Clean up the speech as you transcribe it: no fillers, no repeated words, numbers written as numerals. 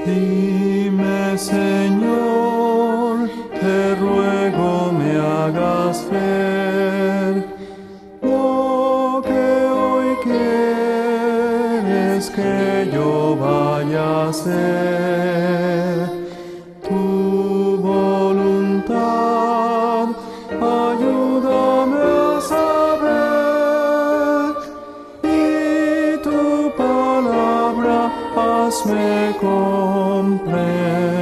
Dime, Señor, te ruego me hagas ver lo que hoy quieres que yo vaya a hacer. Tu voluntad, ayúdame a saber, y tu palabra hazme comprender.